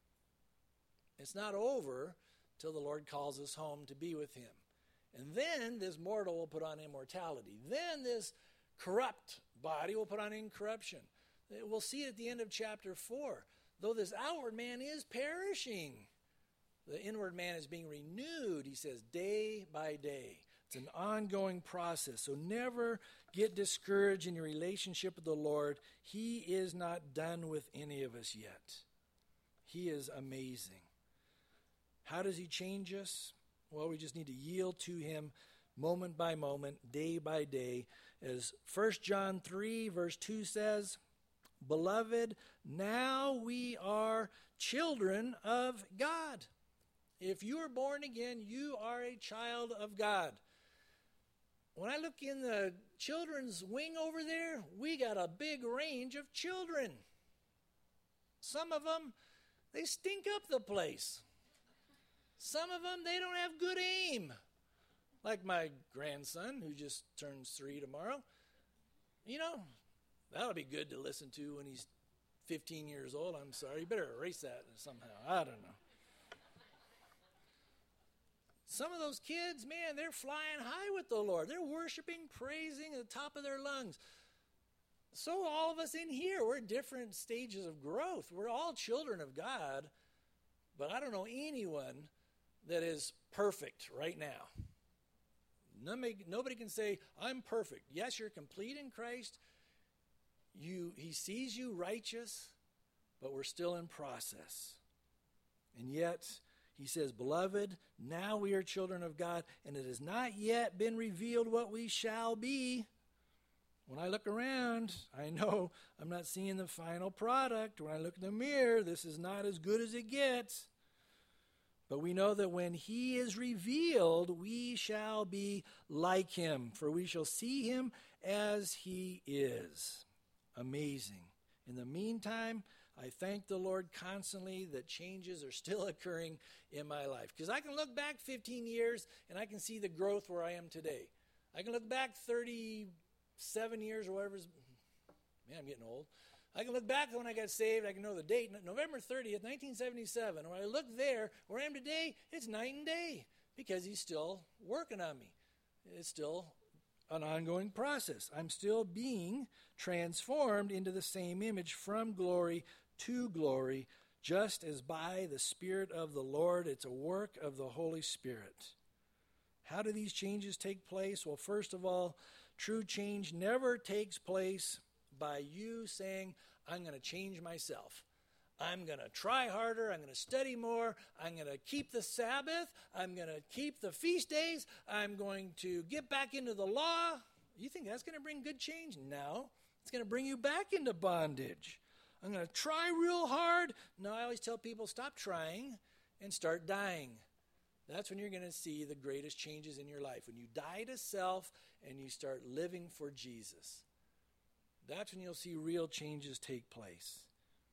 It's not over till the Lord calls us home to be with him. And then this mortal will put on immortality. Then this corrupt body will put on incorruption. We'll see it at the end of chapter four. Though this outward man is perishing, the inward man is being renewed, he says, day by day. It's an ongoing process. So never get discouraged in your relationship with the Lord. He is not done with any of us yet. He is amazing. How does he change us? Well, we just need to yield to him moment by moment, day by day. As First John three, verse two says, Beloved, now we are children of God. If you are born again, you are a child of God. When I look in the children's wing over there, we got a big range of children. Some of them, they stink up the place. Some of them, they don't have good aim. Like my grandson, who just turns three tomorrow. You know, that'll be good to listen to when he's fifteen years old. I'm sorry. You better erase that somehow. I don't know. Some of those kids, man, they're flying high with the Lord. They're worshiping, praising at the top of their lungs. So all of us in here, we're at different stages of growth. We're all children of God, but I don't know anyone that is perfect right now. Nobody, nobody can say, I'm perfect. Yes, you're complete in Christ. You, he sees you righteous, but we're still in process. And yet, he says, beloved, now we are children of God, and it has not yet been revealed what we shall be. When I look around, I know I'm not seeing the final product. When I look in the mirror, this is not as good as it gets. But we know that when he is revealed, we shall be like him, for we shall see him as he is. Amazing. In the meantime, I thank the Lord constantly that changes are still occurring in my life. Because I can look back fifteen years and I can see the growth where I am today. I can look back thirty-seven years or whatever. Man, I'm getting old. I can look back when I got saved. I can know the date, November thirtieth, nineteen seventy-seven. When I look there, where I am today, it's night and day because he's still working on me. It's still an ongoing process. I'm still being transformed into the same image from glory to glory, just as by the Spirit of the Lord. It's a work of the Holy Spirit. How do these changes take place? Well, first of all, true change never takes place by you saying, I'm going to change myself. I'm going to try harder. I'm going to study more. I'm going to keep the Sabbath. I'm going to keep the feast days. I'm going to get back into the law. You think that's going to bring good change? No. It's going to bring you back into bondage. I'm going to try real hard. No, I always tell people, stop trying and start dying. That's when you're going to see the greatest changes in your life. When you die to self and you start living for Jesus. That's when you'll see real changes take place.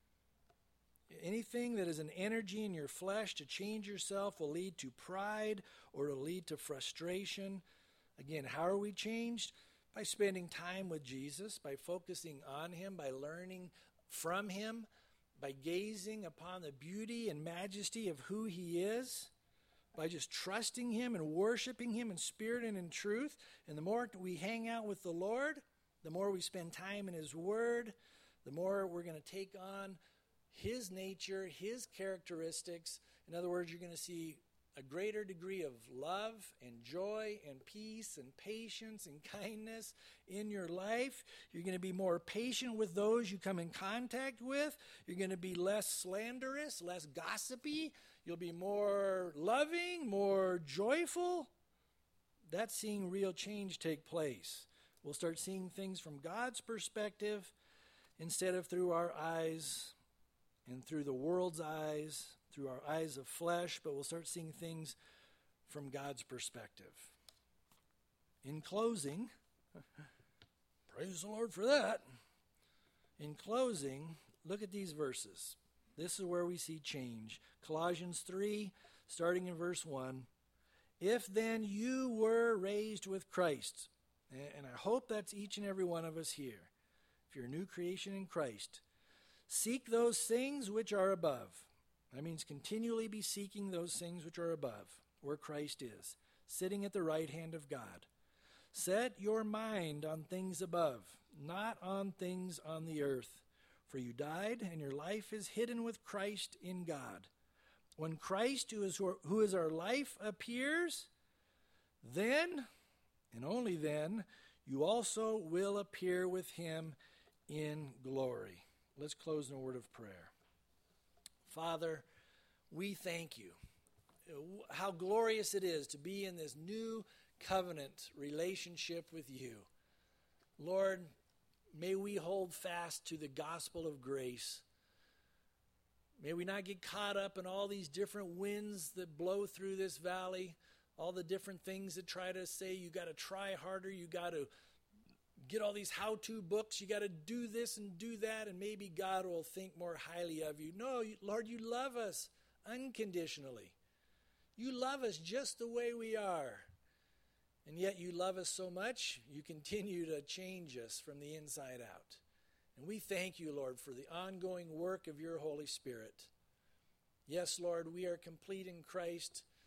Anything that is an energy in your flesh to change yourself will lead to pride or will lead to frustration. Again, how are we changed? By spending time with Jesus, by focusing on him, by learning from him, by gazing upon the beauty and majesty of who he is, by just trusting him and worshiping him in spirit and in truth. And the more we hang out with the Lord, the more we spend time in his word, the more we're going to take on his nature, his characteristics. In other words, you're going to see a greater degree of love and joy and peace and patience and kindness in your life. You're going to be more patient with those you come in contact with. You're going to be less slanderous, less gossipy. You'll be more loving, more joyful. That's seeing real change take place. We'll start seeing things from God's perspective instead of through our eyes and through the world's eyes, through our eyes of flesh, but we'll start seeing things from God's perspective. In closing, praise the Lord for that. In closing, look at these verses. This is where we see change. Colossians three, starting in verse one. If then you were raised with Christ, and I hope that's each and every one of us here, if you're a new creation in Christ, seek those things which are above. That means continually be seeking those things which are above, where Christ is, sitting at the right hand of God. Set your mind on things above, not on things on the earth. For you died, and your life is hidden with Christ in God. When Christ, who is, who is our life, appears, then, and only then, you also will appear with him in glory. Let's close in a word of prayer. Father, we thank you. How glorious it is to be in this new covenant relationship with you. Lord, may we hold fast to the gospel of grace. May we not get caught up in all these different winds that blow through this valley, all the different things that try to say you got to try harder, you got to get all these how-to books, you got to do this and do that, and maybe God will think more highly of you. No, Lord, you love us unconditionally. You love us just the way we are. And yet you love us so much, you continue to change us from the inside out. And we thank you, Lord, for the ongoing work of your Holy Spirit. Yes, Lord, we are complete in Christ,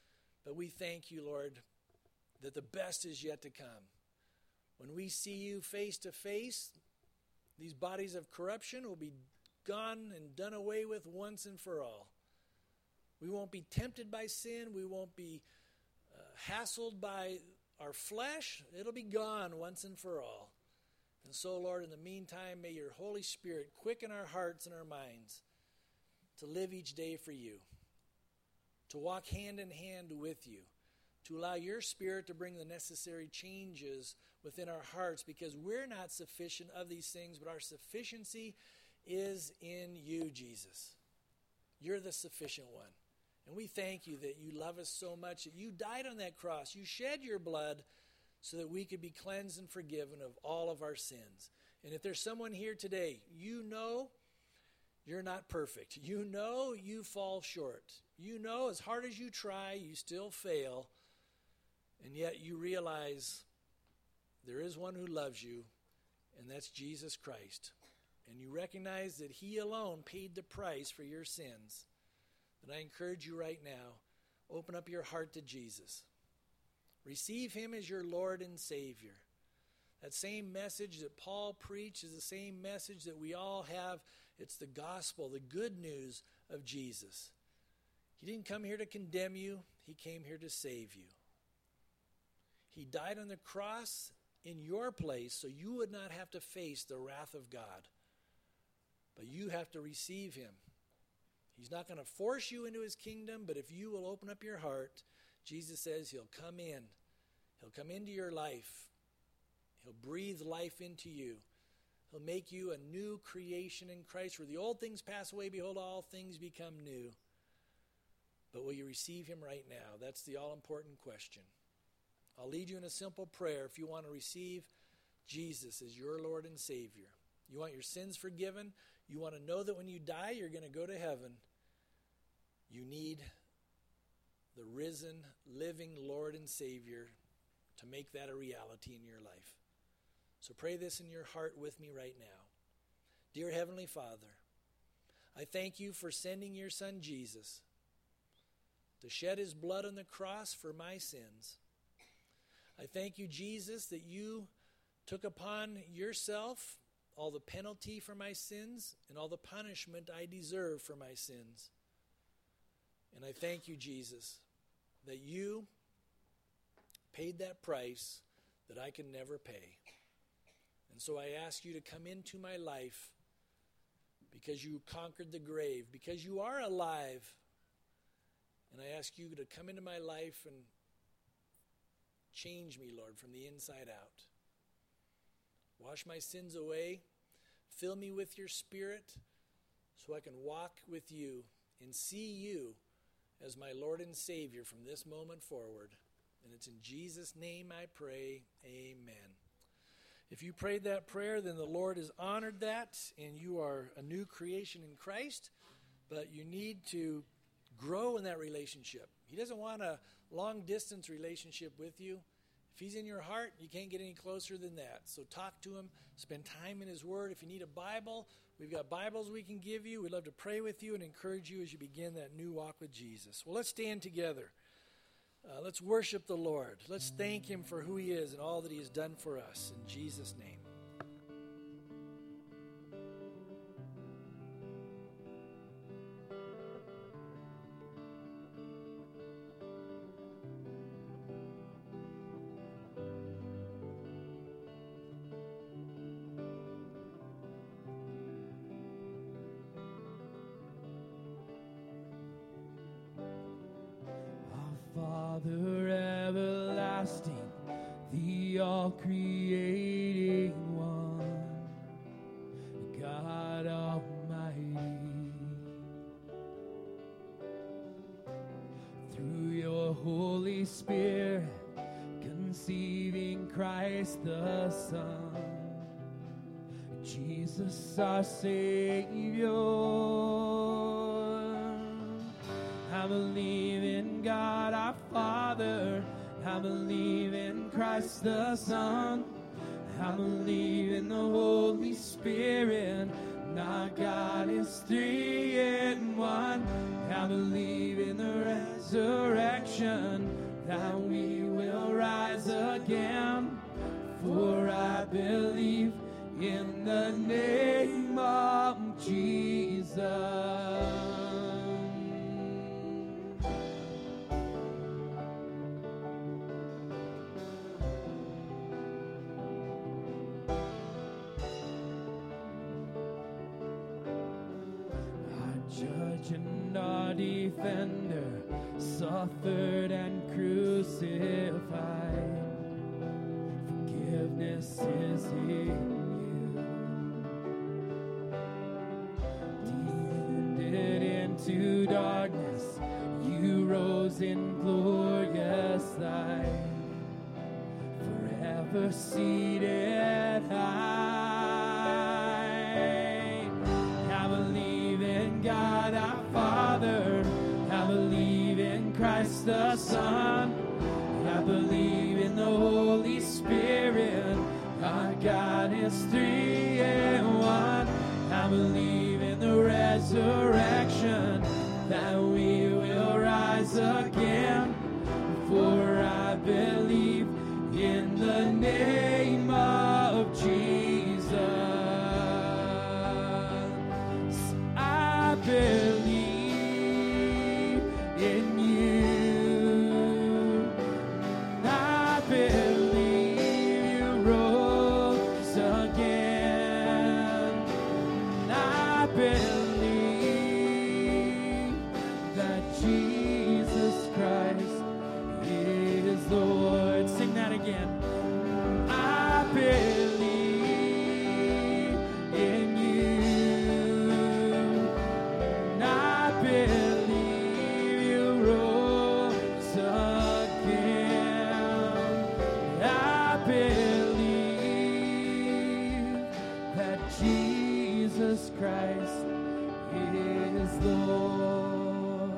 But we thank you, Lord, that the best is yet to come. When we see you face to face, these bodies of corruption will be gone and done away with once and for all. We won't be tempted by sin. We won't be uh, hassled by our flesh. It'll be gone once and for all. And so, Lord, in the meantime, may your Holy Spirit quicken our hearts and our minds to live each day for you, to walk hand in hand with you, to allow your Spirit to bring the necessary changes within our hearts, because we're not sufficient of these things, but our sufficiency is in you, Jesus. You're the sufficient one. And we thank you that you love us so much, that you died on that cross. You shed your blood so that we could be cleansed and forgiven of all of our sins. And if there's someone here today, you know you're not perfect. You know you fall short. You know as hard as you try, you still fail. And yet you realize there is one who loves you, and that's Jesus Christ. And you recognize that he alone paid the price for your sins. Then I encourage you right now, open up your heart to Jesus. Receive him as your Lord and Savior. That same message that Paul preached is the same message that we all have. It's the gospel, the good news of Jesus. He didn't come here to condemn you. He came here to save you. He died on the cross in your place so you would not have to face the wrath of God. But you have to receive him. He's not going to force you into his kingdom, but if you will open up your heart, Jesus says he'll come in. He'll come into your life. He'll breathe life into you. He'll make you a new creation in Christ, where the old things pass away, behold, all things become new. But will you receive him right now? That's the all-important question. I'll lead you in a simple prayer if you want to receive Jesus as your Lord and Savior. You want your sins forgiven. You want to know that when you die, you're going to go to heaven. You need the risen, living Lord and Savior to make that a reality in your life. So pray this in your heart with me right now. Dear Heavenly Father, I thank you for sending your Son Jesus to shed his blood on the cross for my sins. I thank you, Jesus, that you took upon yourself all the penalty for my sins and all the punishment I deserve for my sins. And I thank you, Jesus, that you paid that price that I can never pay. And so I ask you to come into my life because you conquered the grave, because you are alive. And I ask you to come into my life and change me, Lord, from the inside out. Wash my sins away. Fill me with your Spirit so I can walk with you and see you as my Lord and Savior from this moment forward. And it's in Jesus' name I pray. Amen. If you prayed that prayer, then the Lord has honored that, and you are a new creation in Christ. But you need to grow in that relationship. He doesn't want a long-distance relationship with you. If he's in your heart, you can't get any closer than that. So talk to him. Spend time in his word. If you need a Bible, we've got Bibles we can give you. We'd love to pray with you and encourage you as you begin that new walk with Jesus. Well, let's stand together. Uh, let's worship the Lord. Let's thank him for who he is and all that he has done for us. In Jesus' name. Father everlasting, the all-creating one, God Almighty. Through your Holy Spirit, conceiving Christ the Son, Jesus our Savior. I believe in God our Father, I believe in Christ the Son, I believe in the Holy Spirit, our God is three in one. I believe in the resurrection, that we will rise again. For I believe in the name of Jesus. Our judge and our defender suffered and crucified. Forgiveness is in you. Descended into darkness, you rose in glorious light. Forever seated high. I believe in God our Father. I believe in Christ the Son. I believe in the Holy Spirit. Our God is three in one. I believe in the resurrection, that we will rise again. For I believe in the name of Jesus. I believe in you. I believe you rose again. I believe that Jesus Christ is Lord. Sing that again. I believe in you. I believe you rose again. I believe that Jesus Christ is Lord.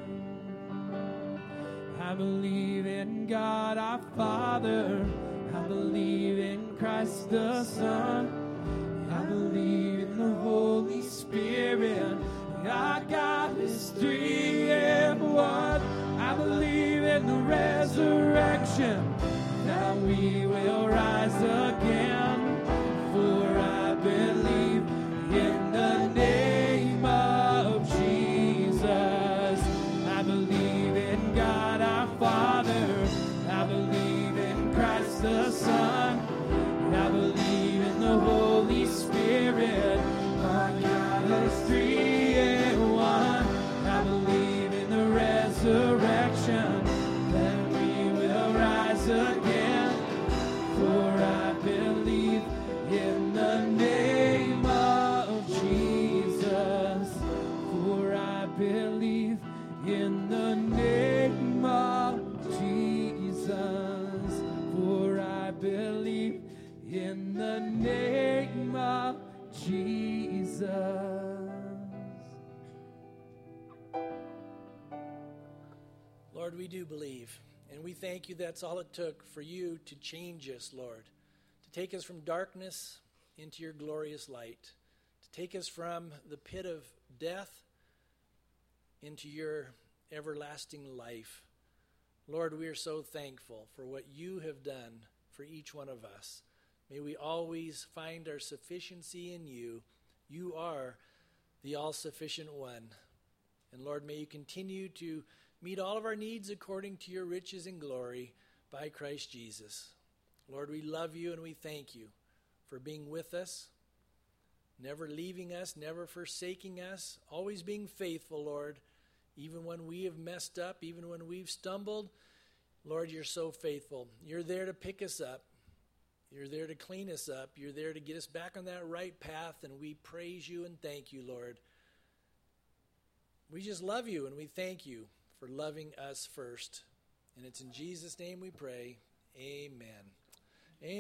I believe in God our Father. I believe in Christ the Son. I believe in the Holy Spirit. Our God is three in one. I believe in the resurrection, that we will rise again. For I believe in the name of Jesus. I believe in God our Father. I believe in Christ the Son. I believe in the Holy Spirit. Our God is three in one. I believe in the resurrection, that we will rise again. For I believe in the name of Jesus. For I believe in the name of Jesus. For I believe in the name of Jesus. Lord, we do believe, and we thank you that's all it took for you to change us, Lord, to take us from darkness into your glorious light, to take us from the pit of death into your everlasting life. Lord, we are so thankful for what you have done for each one of us. May we always find our sufficiency in you. You are the all-sufficient one. And Lord, may you continue to meet all of our needs according to your riches and glory by Christ Jesus. Lord, we love you and we thank you for being with us, never leaving us, never forsaking us, always being faithful, Lord, even when we have messed up, even when we've stumbled. Lord, you're so faithful. You're there to pick us up. You're there to clean us up. You're there to get us back on that right path, and we praise you and thank you, Lord. We just love you and we thank you for loving us first. And it's in Jesus' name we pray. Amen.